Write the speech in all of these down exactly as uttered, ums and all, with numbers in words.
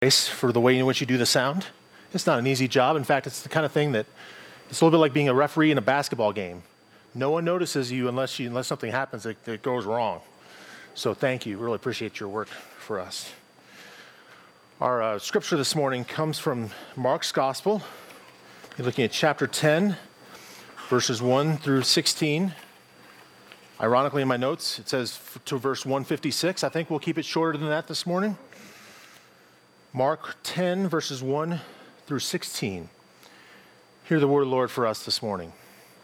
grace for the way in which you do the sound. It's not an easy job. In fact, it's the kind of thing that it's a little bit like being a referee in a basketball game. No one notices you unless you unless something happens that, that goes wrong. So thank you. Really appreciate your work for us. Our uh, scripture this morning comes from Mark's Gospel. You're looking at chapter ten, verses one through sixteen. Ironically, in my notes, it says to verse one fifty-six. I think we'll keep it shorter than that this morning. Mark ten, verses one through sixteen. Hear the word of the Lord for us this morning.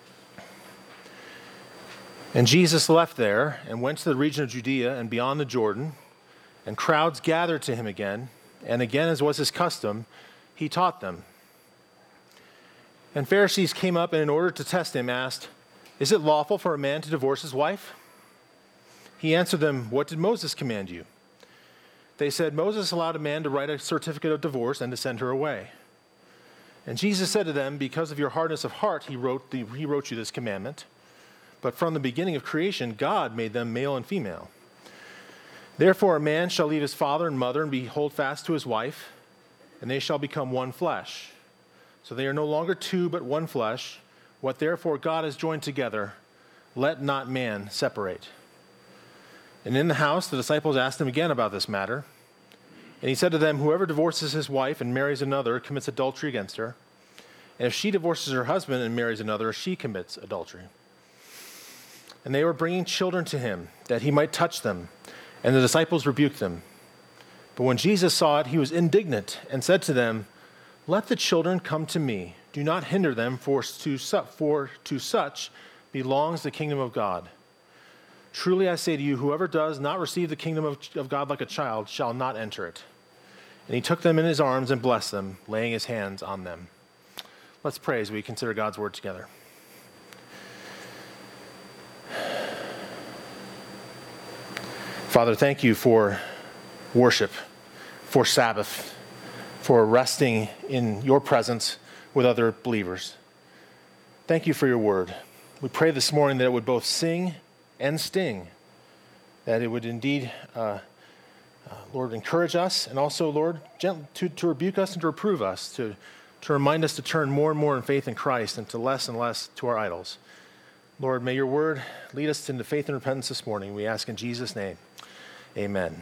And Jesus left there and went to the region of Judea and beyond the Jordan, and crowds gathered to him again, and again, as was his custom, he taught them. And Pharisees came up and in order to test him asked, "Is it lawful for a man to divorce his wife?" He answered them, "What did Moses command you?" They said, "Moses allowed a man to write a certificate of divorce and to send her away." And Jesus said to them, "Because of your hardness of heart, he wrote, the, he wrote you this commandment. But from the beginning of creation, God made them male and female. Therefore, a man shall leave his father and mother and be hold fast to his wife, and they shall become one flesh. So they are no longer two, but one flesh. What therefore God has joined together, let not man separate." And in the house, the disciples asked him again about this matter. And he said to them, "Whoever divorces his wife and marries another commits adultery against her. And if she divorces her husband and marries another, she commits adultery." And they were bringing children to him, that he might touch them. And the disciples rebuked them. But when Jesus saw it, he was indignant and said to them, "Let the children come to me. Do not hinder them, for to, for to such belongs the kingdom of God. Truly I say to you, whoever does not receive the kingdom of, of God like a child shall not enter it." And he took them in his arms and blessed them, laying his hands on them. Let's pray as we consider God's word together. Father, thank you for worship, for Sabbath, for resting in your presence with other believers. Thank you for your word. We pray this morning that it would both sing and sting, that it would indeed, uh, uh, Lord, encourage us, and also, Lord, gent- to, to rebuke us and to reprove us, to, to remind us to turn more and more in faith in Christ and to less and less to our idols. Lord, may your word lead us into faith and repentance this morning. We ask in Jesus' name, amen.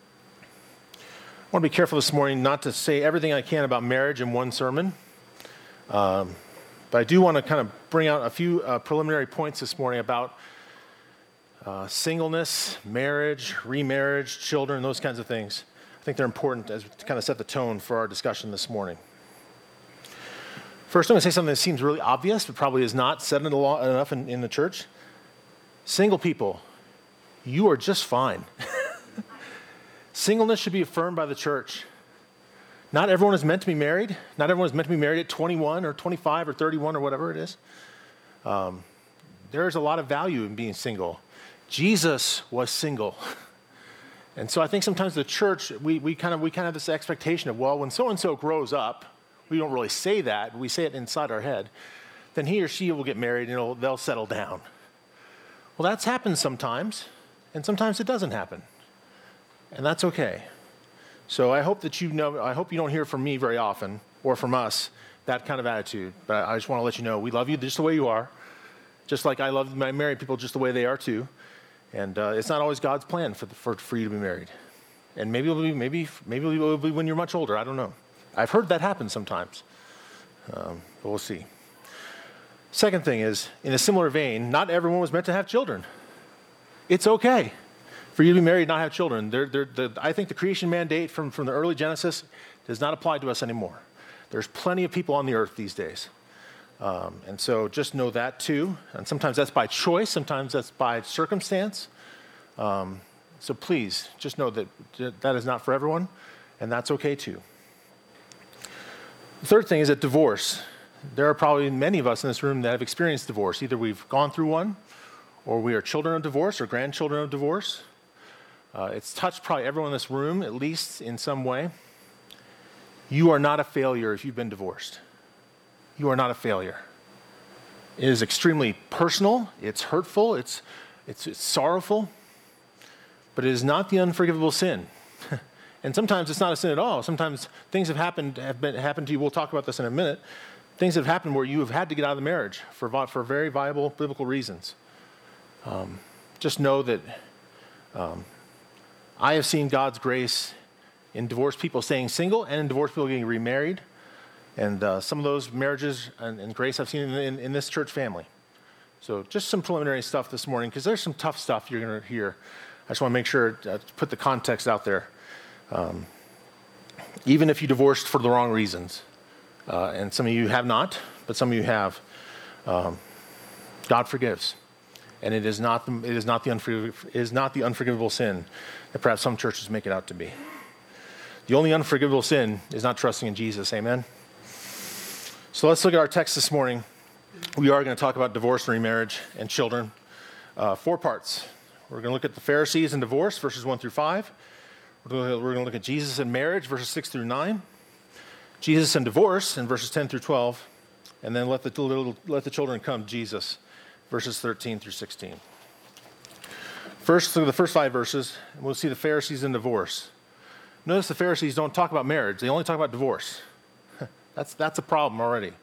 I want to be careful this morning not to say everything I can about marriage in one sermon. Um, but I do want to kind of bring out a few uh, preliminary points this morning about uh, singleness, marriage, remarriage, children, those kinds of things. I think they're important as to kind of set the tone for our discussion this morning. First, I'm going to say something that seems really obvious, but probably is not said enough in, in the church. Single people, you are just fine. Singleness should be affirmed by the church. Not everyone is meant to be married. Not everyone is meant to be married at twenty-one or twenty-five or thirty-one or whatever it is. Um, there is a lot of value in being single. Jesus was single. And so I think sometimes the church, we, we kind of we kind of have this expectation of, well, when so-and-so grows up, we don't really say that, we say it inside our head, then he or she will get married and it'll, they'll settle down. Well, that's happened sometimes, and sometimes it doesn't happen. And that's okay. So I hope that you know, I hope you don't hear from me very often, or from us, that kind of attitude. But I just want to let you know, we love you just the way you are, just like I love my married people just the way they are too. And uh, it's not always God's plan for, the, for for you to be married. And maybe it'll be maybe maybe it'll be when you're much older. I don't know. I've heard that happen sometimes. Um, but we'll see. Second thing is, in a similar vein, not everyone was meant to have children. It's okay for you to be married and not have children. They're, they're, the, I think the creation mandate from, from the early Genesis does not apply to us anymore. There's plenty of people on the earth these days. Um, and so just know that too. And sometimes that's by choice. Sometimes that's by circumstance. Um, so please, just know that that is not for everyone, and that's okay too. The third thing is that divorce. There are probably many of us in this room that have experienced divorce. Either we've gone through one, or we are children of divorce or grandchildren of divorce. Uh, it's touched probably everyone in this room, at least in some way. You are not a failure if you've been divorced. You are not a failure. It is extremely personal, it's hurtful, it's, it's, it's sorrowful, but it is not the unforgivable sin. And sometimes it's not a sin at all. Sometimes things have happened have been happened to you. We'll talk about this in a minute. Things have happened where you have had to get out of the marriage for for very viable biblical reasons. Um, just know that um, I have seen God's grace in divorced people staying single and in divorced people getting remarried. And uh, some of those marriages and, and grace I've seen in, in, in this church family. So just some preliminary stuff this morning, because there's some tough stuff you're going to hear. I just want to make sure uh, to put the context out there. Um, even if you divorced for the wrong reasons, uh, and some of you have not, but some of you have, um, God forgives, and it is not the, it is not the unforgiv- it is not the unforgivable sin that perhaps some churches make it out to be. The only unforgivable sin is not trusting in Jesus. Amen. So let's look at our text this morning. We are going to talk about divorce and remarriage and children. Uh, four parts. We're going to look at the Pharisees and divorce, verses one through five. We're going to look at Jesus and marriage, verses six through nine. Jesus and divorce, in verses ten through twelve. And then let the, little, let the children come, Jesus, verses thirteen through sixteen. First, look at the first five verses, and we'll see the Pharisees and divorce. Notice the Pharisees don't talk about marriage. They only talk about divorce. that's, that's a problem already.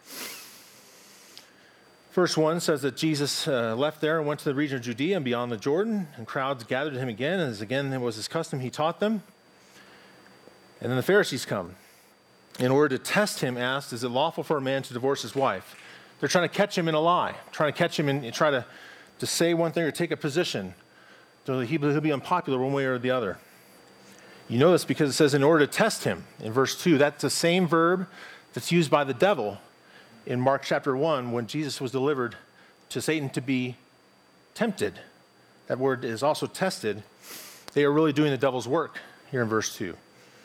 Verse one says that Jesus uh, left there and went to the region of Judea and beyond the Jordan, and crowds gathered to him again, and as again it was his custom, he taught them. And then the Pharisees come. In order to test him, asked, is it lawful for a man to divorce his wife? They're trying to catch him in a lie, trying to catch him in, try to, to say one thing or take a position. So he, he'll be unpopular one way or the other. You know this because it says in order to test him. In verse two, that's the same verb that's used by the devil in Mark chapter one, when Jesus was delivered to Satan to be tempted. That word is also tested. They are really doing the devil's work here in verse two.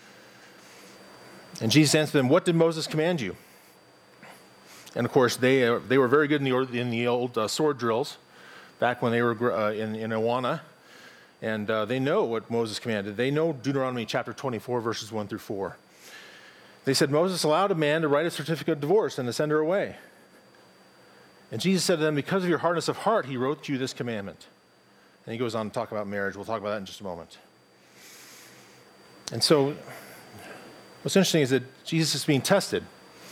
And Jesus answered them, what did Moses command you? And of course, they uh, they were very good in the, in the old uh, sword drills back when they were uh, in, in Awana. And uh, they know what Moses commanded. They know Deuteronomy chapter twenty-four, verses one through four. They said, Moses allowed a man to write a certificate of divorce and to send her away. And Jesus said to them, because of your hardness of heart, he wrote you this commandment. And he goes on to talk about marriage. We'll talk about that in just a moment. And so what's interesting is that Jesus is being tested.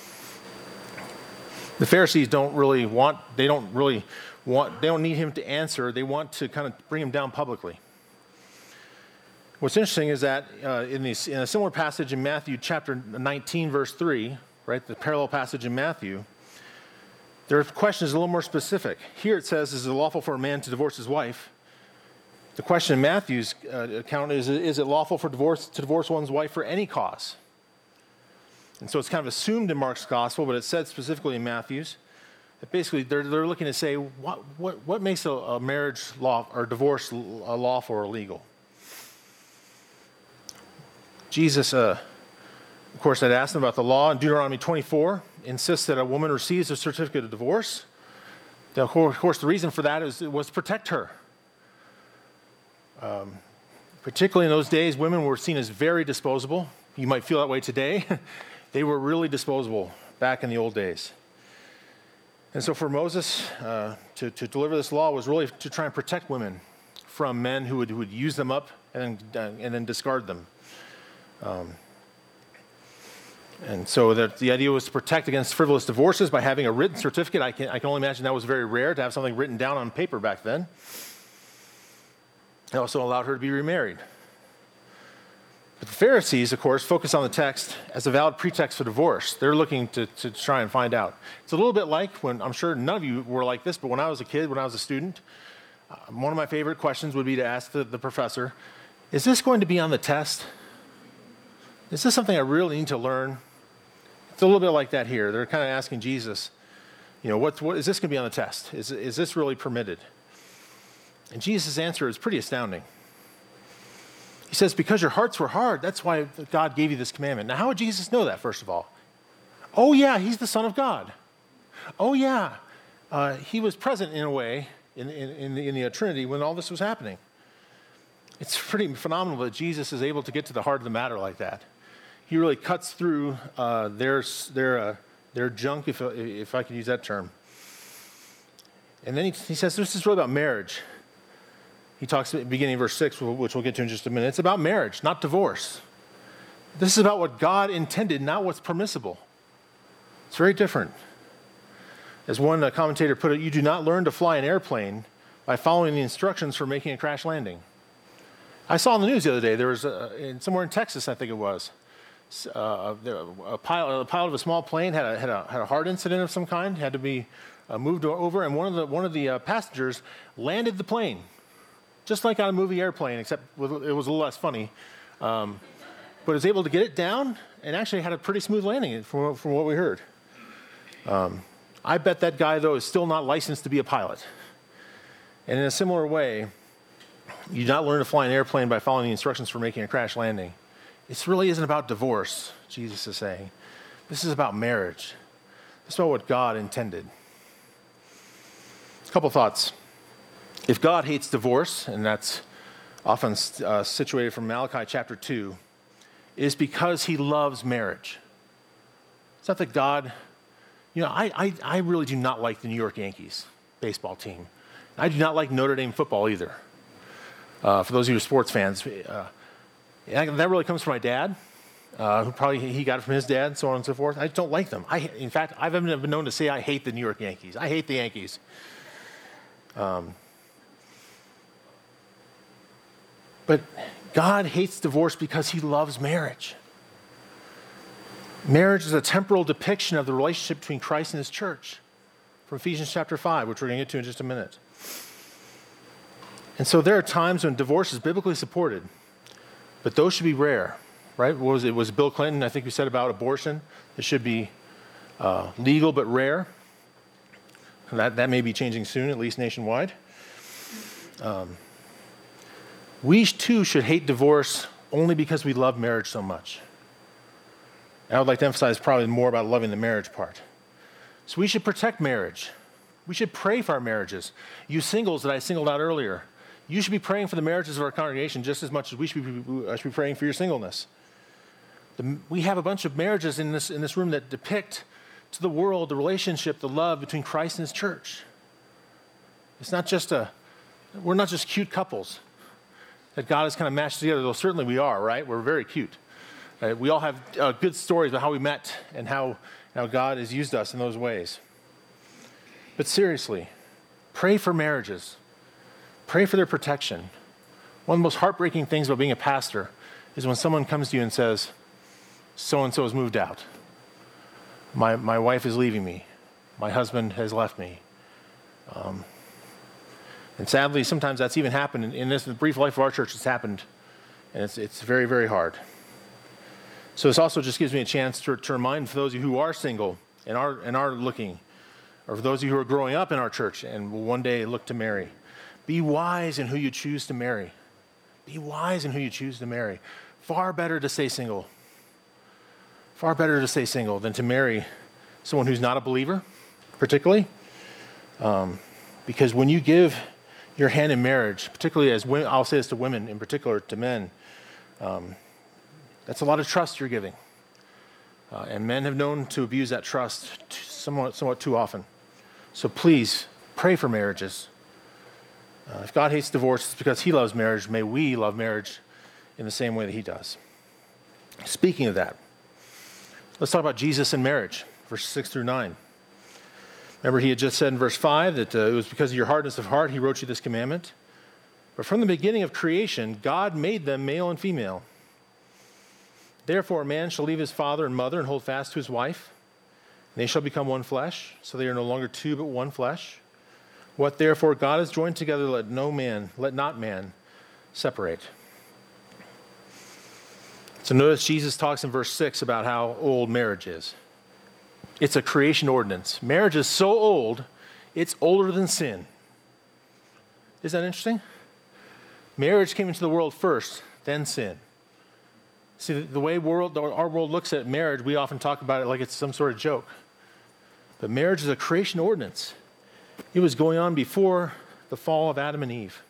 The Pharisees don't really want, they don't really want, they don't need him to answer. They want to kind of bring him down publicly. What's interesting is that uh, in, these, in a similar passage in Matthew chapter nineteen, verse three, right, the parallel passage in Matthew, their question is a little more specific. Here it says, is it lawful for a man to divorce his wife? The question in Matthew's uh, account is, is it lawful for divorce to divorce one's wife for any cause? And so it's kind of assumed in Mark's gospel, but it said specifically in Matthew's, that basically they're, they're looking to say, what, what, what makes a, a marriage law or divorce lawful or illegal? Jesus, uh, of course, had asked them about the law in Deuteronomy twenty-four, insists that a woman receives a certificate of divorce. Now, of course, the reason for that is, was to protect her. Um, particularly in those days, women were seen as very disposable. You might feel that way today. They were really disposable back in the old days. And so for Moses uh, to, to deliver this law was really to try and protect women from men who would, who would use them up and then, uh, and then discard them. Um, and so the, the idea was to protect against frivolous divorces by having a written certificate. I can, I can only imagine that was very rare to have something written down on paper back then. It also allowed her to be remarried. But the Pharisees, of course, focus on the text as a valid pretext for divorce. They're looking to, to try and find out. It's a little bit like when, I'm sure none of you were like this, but when I was a kid, when I was a student, uh, one of my favorite questions would be to ask the, the professor, is this going to be on the test? Is this something I really need to learn? It's a little bit like that here. They're kind of asking Jesus, you know, what, what is this going to be on the test? Is, is this really permitted? And Jesus' answer is pretty astounding. He says, because your hearts were hard, that's why God gave you this commandment. Now, how would Jesus know that, first of all? Oh, yeah, he's the Son of God. Oh, yeah, uh, he was present in a way in, in, in the, in the Trinity when all this was happening. It's pretty phenomenal that Jesus is able to get to the heart of the matter like that. He really cuts through uh, their, their, uh, their junk, if, if I could use that term. And then he, he says, this is really about marriage. He talks at the beginning of verse six, which we'll get to in just a minute. It's about marriage, not divorce. This is about what God intended, not what's permissible. It's very different. As one uh, commentator put it, you do not learn to fly an airplane by following the instructions for making a crash landing. I saw on the news the other day, there was a, in, somewhere in Texas, I think it was, uh, a, pilot, a pilot of a small plane had a, had a, had a heart incident of some kind, had to be uh, moved over, and one of the, one of the uh, passengers landed the plane, just like on a movie airplane, except it was a little less funny. Um, but was able to get it down and actually had a pretty smooth landing from, from what we heard. Um, I bet that guy, though, is still not licensed to be a pilot. And in a similar way, you do not learn to fly an airplane by following the instructions for making a crash landing. This really isn't about divorce, Jesus is saying. This is about marriage. This is about what God intended. A couple thoughts. If God hates divorce, and that's often uh, situated from Malachi chapter two, it is because he loves marriage. It's not that God, you know, I, I, I really do not like the New York Yankees baseball team. I do not like Notre Dame football either. Uh, for those of you who are sports fans, uh, that really comes from my dad, uh, who probably he got it from his dad, and so on and so forth. I just don't like them. I, in fact, I've even been known to say I hate the New York Yankees. I hate the Yankees. Um, but God hates divorce because he loves marriage. Marriage is a temporal depiction of the relationship between Christ and his church, from Ephesians chapter five, which we're going to get to in just a minute. And so there are times when divorce is biblically supported, but those should be rare, right? What was it? It was Bill Clinton, I think, who said about abortion. It should be uh, legal but rare. And that, that may be changing soon, at least nationwide. Um, we too should hate divorce only because we love marriage so much. And I would like to emphasize probably more about loving the marriage part. So we should protect marriage. We should pray for our marriages. You singles that I singled out earlier, you should be praying for the marriages of our congregation just as much as we should be, uh, should be praying for your singleness. The, we have a bunch of marriages in this, in this room that depict to the world the relationship, the love between Christ and his church. It's not just a, we're not just cute couples that God has kind of matched together, though certainly we are, right? We're very cute. Uh, we all have uh, good stories about how we met and how, how God has used us in those ways. But seriously, pray for marriages. Pray for their protection. One of the most heartbreaking things about being a pastor is when someone comes to you and says, so-and-so has moved out. My, my wife is leaving me. My husband has left me. Um, and sadly, sometimes that's even happened. In, in this in the brief life of our church, it's happened. And it's, it's very, very hard. So this also just gives me a chance to, to remind for those of you who are single and are, and are looking, or for those of you who are growing up in our church and will one day look to marry, be wise in who you choose to marry. Be wise in who you choose to marry. Far better to stay single. Far better to stay single than to marry someone who's not a believer, particularly. Um, because when you give your hand in marriage, particularly as women, I'll say this to women in particular, to men, um, that's a lot of trust you're giving. Uh, and men have known to abuse that trust t- somewhat, somewhat too often. So please, pray for marriages. Uh, if God hates divorce, it's because he loves marriage. May we love marriage in the same way that he does. Speaking of that, let's talk about Jesus and marriage, verses six through nine. Remember, he had just said in verse five that uh, it was because of your hardness of heart he wrote you this commandment. But from the beginning of creation, God made them male and female. Therefore, a man shall leave his father and mother and hold fast to his wife. And they shall become one flesh, so they are no longer two but one flesh. What therefore God has joined together, let no man, let not man separate. So notice Jesus talks in verse six about how old marriage is. It's a creation ordinance. Marriage is so old, it's older than sin. Isn't that interesting? Marriage came into the world first, then sin. See, the way world, our world looks at marriage, we often talk about it like it's some sort of joke. But marriage is a creation ordinance. It was going on before the fall of Adam and Eve.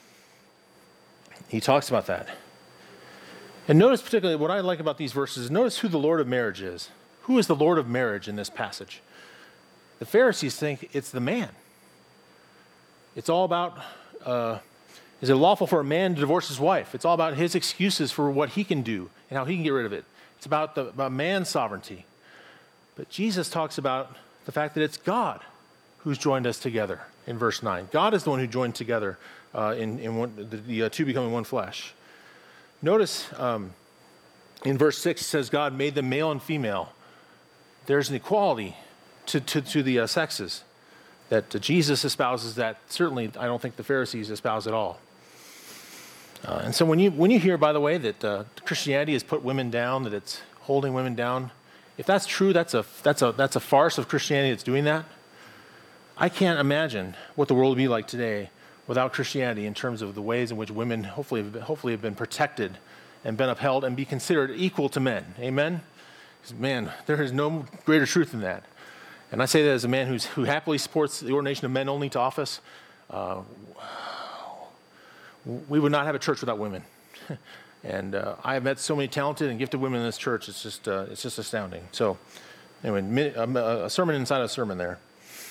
He talks about that. And notice particularly what I like about these verses, notice who the Lord of marriage is. Who is the Lord of marriage in this passage? The Pharisees think it's the man. It's all about uh, Is it lawful for a man to divorce his wife? It's all about his excuses for what he can do and how he can get rid of it. It's about, the, about man's sovereignty. But Jesus talks about the fact that it's God who's joined us together in verse nine. God is the one who joined together uh, in, in one, the, the uh, two becoming one flesh. Notice um, in verse six, it says God made them male and female. There's an equality to, to, to the uh, sexes that uh, Jesus espouses that certainly I don't think the Pharisees espouse at all. Uh, and so when you when you hear, by the way, that uh, Christianity has put women down, that it's holding women down, if that's true, that's a that's a that's a farce of Christianity that's doing that. I can't imagine what the world would be like today without Christianity in terms of the ways in which women hopefully have been, hopefully have been protected and been upheld and be considered equal to men. Amen? 'Cause, man, there is no greater truth than that. And I say that as a man who's, who happily supports the ordination of men only to office. Uh, we would not have a church without women. And uh, I have met so many talented and gifted women in this church. It's just uh, it's just astounding. So anyway, a sermon inside a sermon there.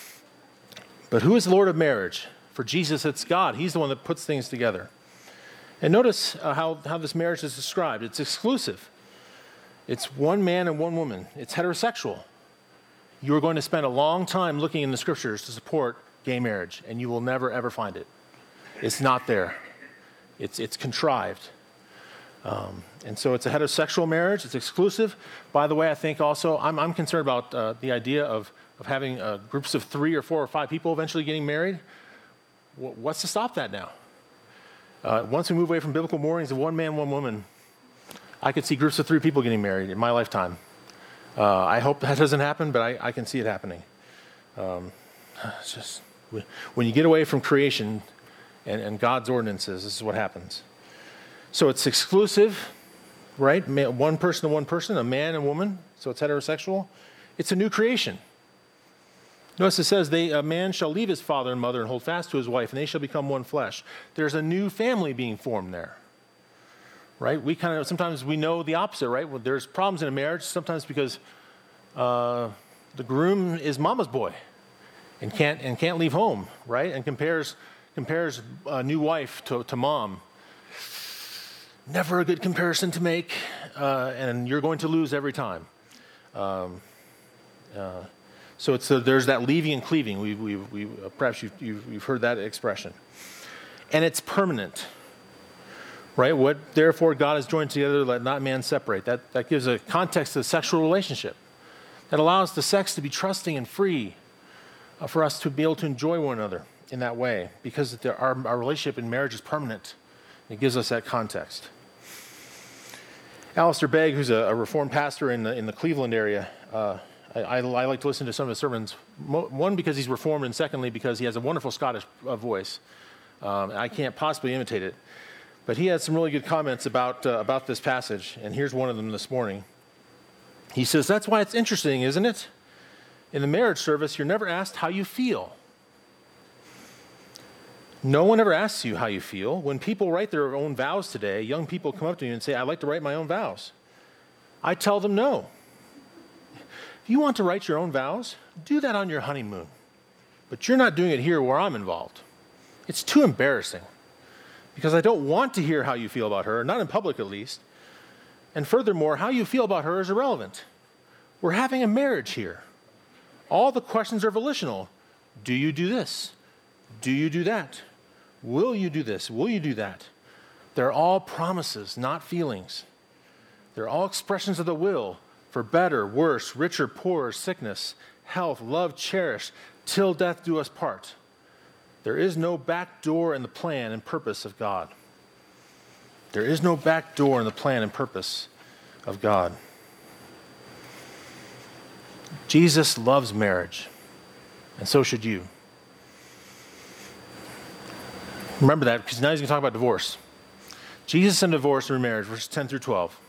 But who is the Lord of marriage? For Jesus, it's God. He's the one that puts things together. And notice uh, how, how this marriage is described. It's exclusive. It's one man and one woman. It's heterosexual. You are going to spend a long time looking in the scriptures to support gay marriage, and you will never, ever find it. It's not there. It's, it's contrived. Um, and so it's a heterosexual marriage. It's exclusive. By the way, I think also, I'm, I'm concerned about uh, the idea of, of having uh, groups of three or four or five people eventually getting married. W- what's to stop that now? Uh, once we move away from biblical moorings of one man, one woman, I could see groups of three people getting married in my lifetime. Uh, I hope that doesn't happen, but I, I can see it happening. Um, it's just, when you get away from creation and, and God's ordinances, this is what happens. So it's exclusive, right? One person to one person, a man and woman, so it's heterosexual. It's a new creation. Notice it says, they, a man shall leave his father and mother and hold fast to his wife, and they shall become one flesh. There's a new family being formed there, right? We kind of, sometimes we know the opposite, right? Well, there's problems in a marriage, sometimes because uh, the groom is mama's boy and can't and can't leave home, right? And compares compares a new wife to, to mom. Never a good comparison to make, uh, and you're going to lose every time. Um, uh, so it's a, there's that leaving and cleaving. We, we, we, uh, perhaps you've, you've, you've heard that expression. And it's permanent, right? What therefore God has joined together, let not man separate. That, that gives a context to the sexual relationship. That allows the sex to be trusting and free uh, for us to be able to enjoy one another in that way, because there, our, our relationship in marriage is permanent. It gives us that context. Alistair Begg, who's a, a Reformed pastor in the, in the Cleveland area, uh, I, I, I like to listen to some of his sermons, mo- one because he's Reformed, and secondly because he has a wonderful Scottish uh, voice. Um, I can't possibly imitate it. But he had some really good comments about, uh, about this passage, and here's one of them this morning. He says, that's why it's interesting, isn't it? In the marriage service, you're never asked how you feel. No one ever asks you how you feel. When people write their own vows today, young people come up to me and say, I'd like to write my own vows. I tell them no. If you want to write your own vows, do that on your honeymoon. But you're not doing it here where I'm involved. It's too embarrassing, because I don't want to hear how you feel about her, not in public at least. And furthermore, how you feel about her is irrelevant. We're having a marriage here. All the questions are volitional. Do you do this? Do you do that? Will you do this? Will you do that? They're all promises, not feelings. They're all expressions of the will for better, worse, richer, poorer, sickness, health, love, cherish, till death do us part. There is no back door in the plan and purpose of God. There is no back door in the plan and purpose of God. Jesus loves marriage, and so should you. Remember that, because now he's going to talk about divorce. Jesus and divorce and remarriage, verses ten through twelve.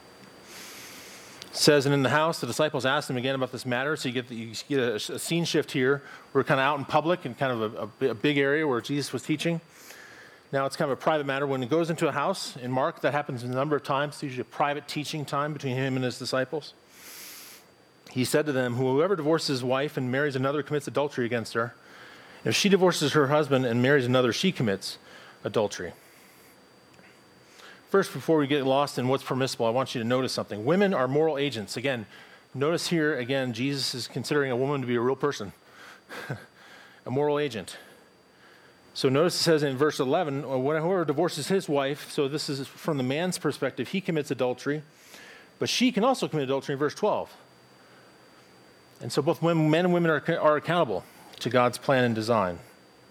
It says, and in the house, the disciples asked him again about this matter. So you get, the, you get a, a scene shift here. We're kind of out in public in kind of a, a, a big area where Jesus was teaching. Now it's kind of a private matter. When it goes into a house, in Mark, that happens a number of times. It's usually a private teaching time between him and his disciples. He said to them, whoever divorces his wife and marries another commits adultery against her. If she divorces her husband and marries another, she commits adultery. First, before we get lost in what's permissible, I want you to notice something. Women are moral agents. Again, notice here, again, Jesus is considering a woman to be a real person, a moral agent. So notice it says in verse eleven, whoever divorces his wife, so this is from the man's perspective, he commits adultery, but she can also commit adultery in verse twelve. And so both men and women are, are accountable to God's plan and design.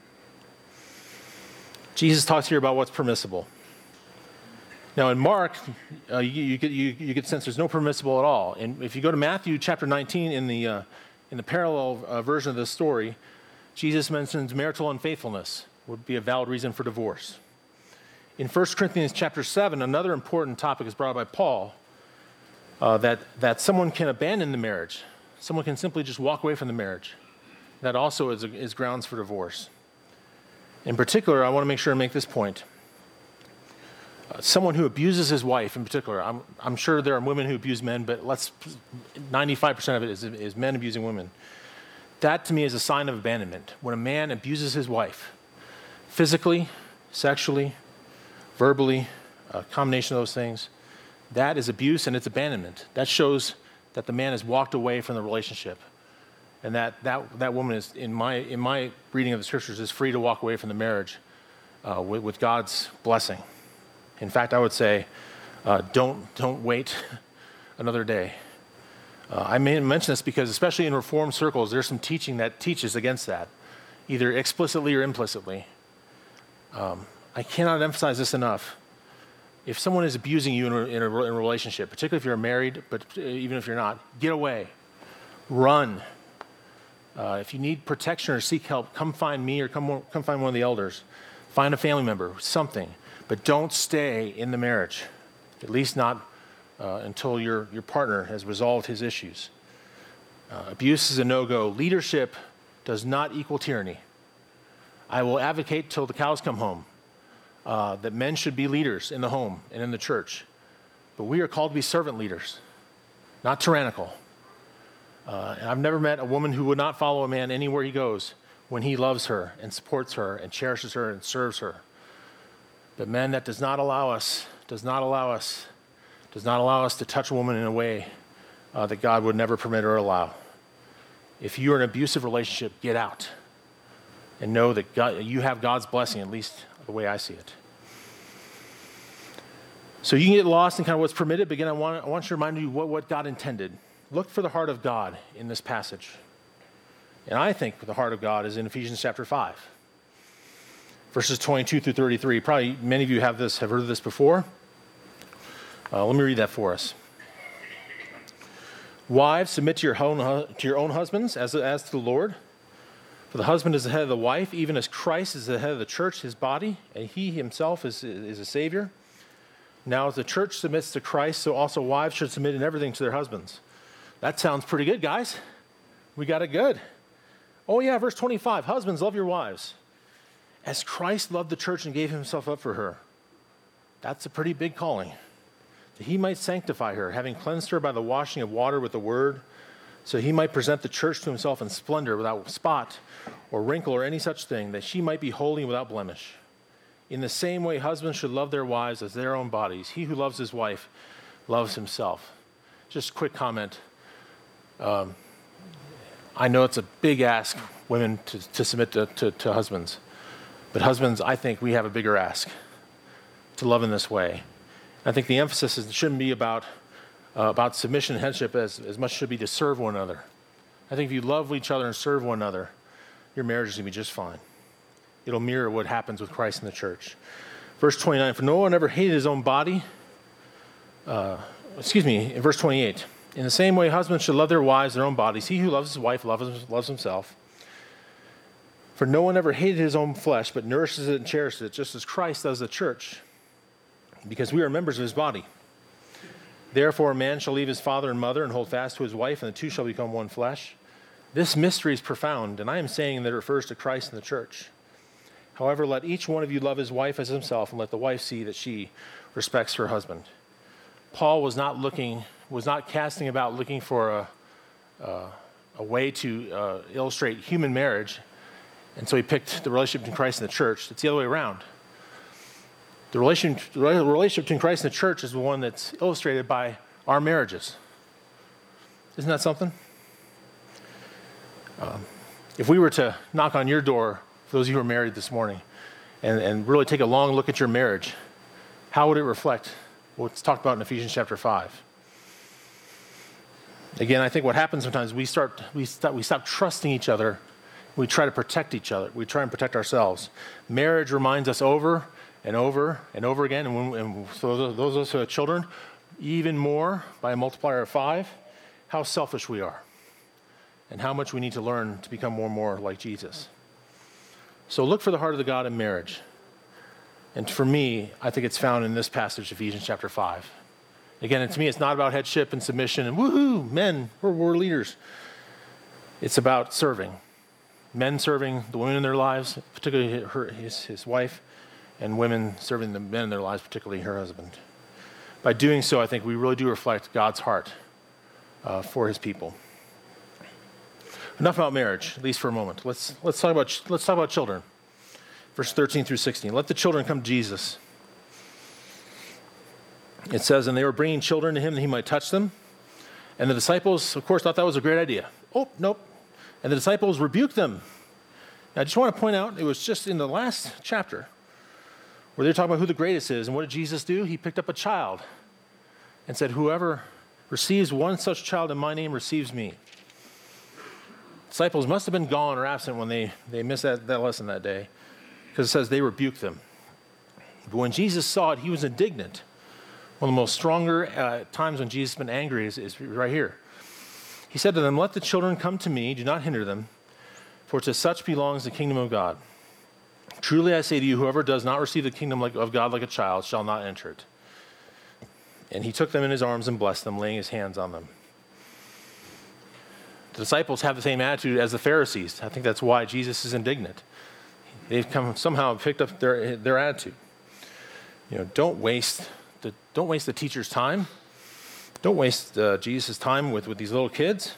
Jesus talks here about what's permissible. Now in Mark, uh, you, you, get, you, you get the sense there's no permissible at all. And if you go to Matthew chapter nineteen, in the, uh, in the parallel uh, version of this story, Jesus mentions marital unfaithfulness would be a valid reason for divorce. In First Corinthians chapter seven, another important topic is brought up by Paul, uh, that, that someone can abandon the marriage. Someone can simply just walk away from the marriage. That also is, is grounds for divorce. In particular, I want to make sure to make this point. Uh, someone who abuses his wife in particular, I'm, I'm sure there are women who abuse men, but let's, ninety-five percent of it is, is men abusing women. That to me is a sign of abandonment. When a man abuses his wife, physically, sexually, verbally, a combination of those things, that is abuse and it's abandonment. That shows that the man has walked away from the relationship. And that, that, that woman is, in my, in my reading of the scriptures, is free to walk away from the marriage uh, with, with God's blessing. In fact, I would say, uh, don't, don't wait another day. Uh, I may mention this because, especially in Reformed circles, there's some teaching that teaches against that, either explicitly or implicitly. Um, I cannot emphasize this enough. If someone is abusing you in a, in, a, in a relationship, particularly if you're married, but even if you're not, get away. Run. Uh, if you need protection or seek help, come find me or come, come find one of the elders. Find a family member, something. But don't stay in the marriage, at least not uh, until your, your partner has resolved his issues. Uh, abuse is a no-go. Leadership does not equal tyranny. I will advocate till the cows come home uh, that men should be leaders in the home and in the church. But we are called to be servant leaders, not tyrannical. Uh, and I've never met a woman who would not follow a man anywhere he goes when he loves her and supports her and cherishes her and serves her. But men, that does not allow us, does not allow us, does not allow us to touch a woman in a way uh, that God would never permit or allow. If you're in an abusive relationship, get out and know that God, you have God's blessing, at least the way I see it. So you can get lost in kind of what's permitted, but again, I want, I want you to remind you what, what God intended. Look for the heart of God in this passage. And I think the heart of God is in Ephesians chapter five. Verses twenty-two through thirty-three. Probably many of you have this, have heard of this before. Uh, let me read that for us. Wives, submit to your own, to your own husbands as, as to the Lord. For the husband is the head of the wife, even as Christ is the head of the church, his body, and he himself is, is a Savior. Now as the church submits to Christ, so also wives should submit in everything to their husbands. That sounds pretty good, guys. We got it good. Oh yeah, verse twenty-five, husbands, love your wives as Christ loved the church and gave himself up for her. That's a pretty big calling. That he might sanctify her, having cleansed her by the washing of water with the word, so he might present the church to himself in splendor, without spot or wrinkle or any such thing, that she might be holy and without blemish. In the same way, husbands should love their wives as their own bodies. He who loves his wife loves himself. Just a quick comment. Um, I know it's a big ask, women, to, to submit to, to, to husbands. But husbands, I think we have a bigger ask to love in this way. I think the emphasis is, shouldn't be about, uh, about submission and headship as, as much should be to serve one another. I think if you love each other and serve one another, your marriage is going to be just fine. It'll mirror what happens with Christ in the church. Verse twenty-nine, for no one ever hated his own body. Uh, excuse me, in verse twenty-eight. In the same way, husbands should love their wives, their own bodies. He who loves his wife loves, loves himself. For no one ever hated his own flesh, but nourishes it and cherishes it, just as Christ does the church, because we are members of his body. Therefore, a man shall leave his father and mother and hold fast to his wife, and the two shall become one flesh. This mystery is profound, and I am saying that it refers to Christ and the church. However, let each one of you love his wife as himself, and let the wife see that she respects her husband. Paul was not looking, was not casting about looking for a, uh, a way to uh, illustrate human marriage, and so he picked the relationship between Christ and the church. It's the other way around. The relationship, the relationship between Christ and the church is the one that's illustrated by our marriages. Isn't that something? Um, if we were to knock on your door, for those of you who are married this morning, and, and really take a long look at your marriage, how would it reflect what's talked about in Ephesians chapter five? Again, I think what happens sometimes, we start, we stop, we stop trusting each other. We try to protect each other. We try and protect ourselves. Marriage reminds us over and over and over again, and, when, and so those of us who have children, even more by a multiplier of five, how selfish we are and how much we need to learn to become more and more like Jesus. So look for the heart of the God in marriage. And for me, I think it's found in this passage, Ephesians chapter five. Again, and to me, it's not about headship and submission and woohoo, men, we're, we're leaders. It's about serving. Men serving the women in their lives, particularly her, his, his wife, and women serving the men in their lives, particularly her husband. By doing so, I think we really do reflect God's heart uh, for his people. Enough about marriage, at least for a moment. Let's, let's, talk about, let's talk about children. Verse thirteen through sixteen. Let the children come to Jesus. It says, and they were bringing children to him that he might touch them. And the disciples, of course, thought that was a great idea. Oh, nope. And the disciples rebuked them. Now, I just want to point out, it was just in the last chapter where they're talking about who the greatest is. And what did Jesus do? He picked up a child and said, whoever receives one such child in my name receives me. Disciples must have been gone or absent when they, they missed that, that lesson that day, because it says they rebuked them. But when Jesus saw it, he was indignant. One of the most stronger uh, times when Jesus has been angry is, is right here. He said to them, let the children come to me, do not hinder them, for to such belongs the kingdom of God. Truly I say to you, whoever does not receive the kingdom like, of God like a child shall not enter it. And he took them in his arms and blessed them, laying his hands on them. The disciples have the same attitude as the Pharisees. I think that's why Jesus is indignant. They've come somehow picked up their, their attitude. You know, don't waste the, don't waste the teacher's time. Don't waste uh, Jesus' time with, with these little kids.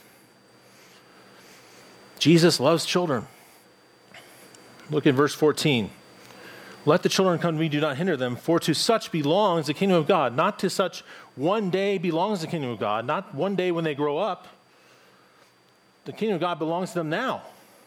Jesus loves children. Look at verse fourteen. Let the children come to me, do not hinder them, for to such belongs the kingdom of God. Not to such one day belongs the kingdom of God, not one day when they grow up. The kingdom of God belongs to them now.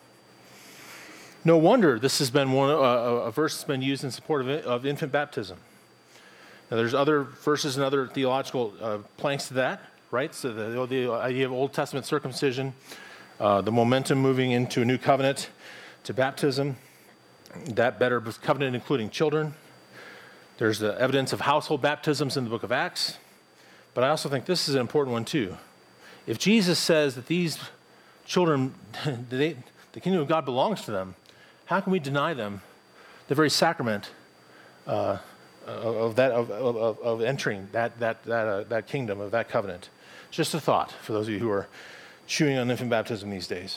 No wonder this has been one uh, a verse that's been used in support of, of infant baptism. Now, there's other verses and other theological uh, planks to that, right? So the, the idea of Old Testament circumcision, uh, the momentum moving into a new covenant, to baptism, that better covenant including children. There's the evidence of household baptisms in the book of Acts. But I also think this is an important one too. If Jesus says that these children, they, the kingdom of God belongs to them, how can we deny them the very sacrament uh, of that of, of, of entering that that that uh, that kingdom of that covenant? Just a thought for those of you who are chewing on infant baptism these days.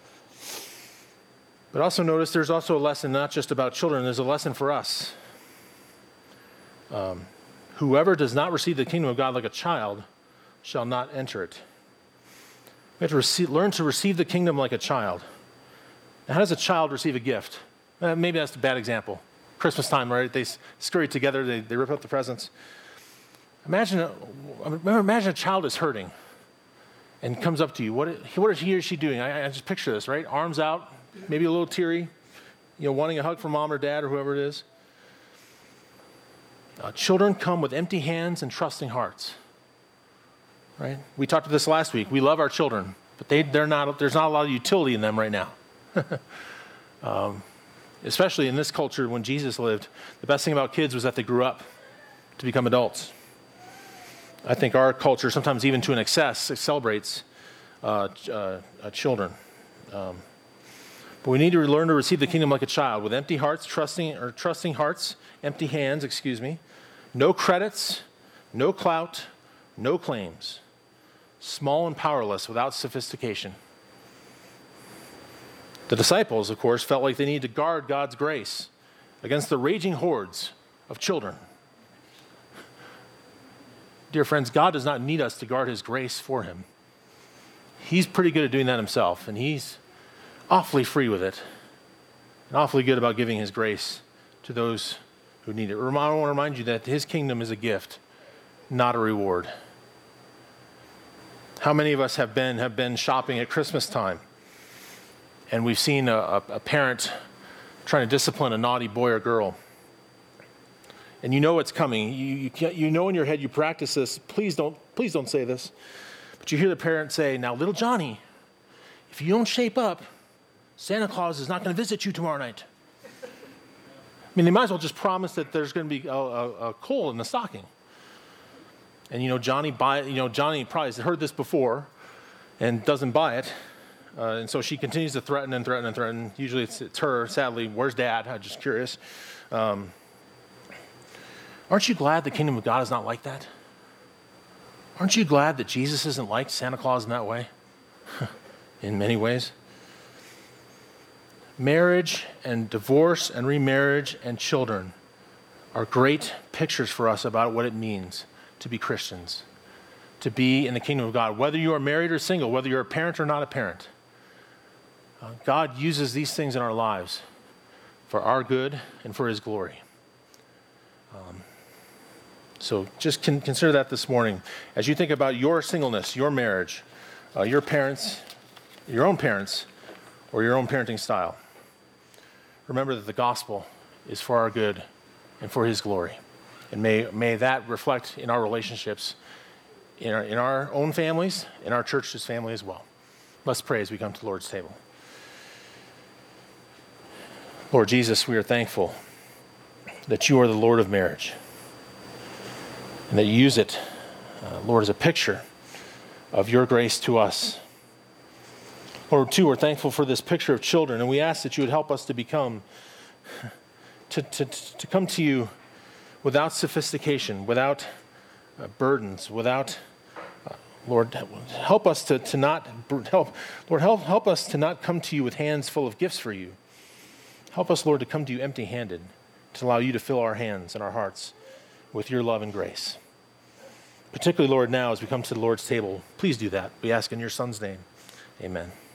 But also notice there's also a lesson not just about children. There's a lesson for us. Um, whoever does not receive the kingdom of God like a child shall not enter it. We have to receive, learn to receive the kingdom like a child. Now, how does a child receive a gift? Uh, maybe that's a bad example. Christmas time, right? They scurry together, they, they rip up the presents. Imagine a, imagine a child is hurting and comes up to you. What, what is he or she doing? I, I just picture this, right? Arms out, maybe a little teary, you know, wanting a hug from mom or dad or whoever it is. Uh, children come with empty hands and trusting hearts. Right? We talked about this last week. We love our children, but they, they're not, there's not a lot of utility in them right now. um, especially in this culture when Jesus lived, the best thing about kids was that they grew up to become adults. I think our culture, sometimes even to an excess, celebrates uh, uh, uh, children. Um, but we need to learn to receive the kingdom like a child, with empty hearts, trusting or trusting hearts, empty hands, excuse me, no credits, no clout, no claims, small and powerless without sophistication. The disciples, of course, felt like they needed to guard God's grace against the raging hordes of children. Dear friends, God does not need us to guard his grace for him. He's pretty good at doing that himself, and he's awfully free with it and awfully good about giving his grace to those who need it. I want to remind you that his kingdom is a gift, not a reward. How many of us have been have been shopping at Christmas time, and we've seen a, a, a parent trying to discipline a naughty boy or girl, and you know it's coming. You you, can't, you know in your head, you practice this. Please don't please don't say this, but you hear the parent say, "Now, little Johnny, if you don't shape up, Santa Claus is not going to visit you tomorrow night." I mean, they might as well just promise that there's going to be a, a, a coal in the stocking. And, you know, Johnny buy, you know, Johnny probably has heard this before and doesn't buy it. Uh, and so she continues to threaten and threaten and threaten. Usually it's, it's her, sadly. Where's Dad? I'm just curious. Um, aren't you glad the kingdom of God is not like that? Aren't you glad that Jesus isn't like Santa Claus in that way? In many ways. Marriage and divorce and remarriage and children are great pictures for us about what it means to be Christians, to be in the kingdom of God. Whether you are married or single, whether you're a parent or not a parent, uh, God uses these things in our lives for our good and for his glory. Um, so just con- consider that this morning. As you think about your singleness, your marriage, uh, your parents, your own parents, or your own parenting style, remember that the gospel is for our good and for his glory. And may, may that reflect in our relationships, in our, in our own families, in our church's family as well. Let's pray as we come to the Lord's table. Lord Jesus, we are thankful that you are the Lord of marriage and that you use it, uh, Lord, as a picture of your grace to us. Lord, too, we're thankful for this picture of children, and we ask that you would help us to become, to, to, to come to you without sophistication, without uh, burdens, without, uh, Lord, help us to, to not, help, Lord, help, help us to not come to you with hands full of gifts for you. Help us, Lord, to come to you empty-handed, to allow you to fill our hands and our hearts with your love and grace. Particularly, Lord, now as we come to the Lord's table, please do that. We ask in your Son's name. Amen.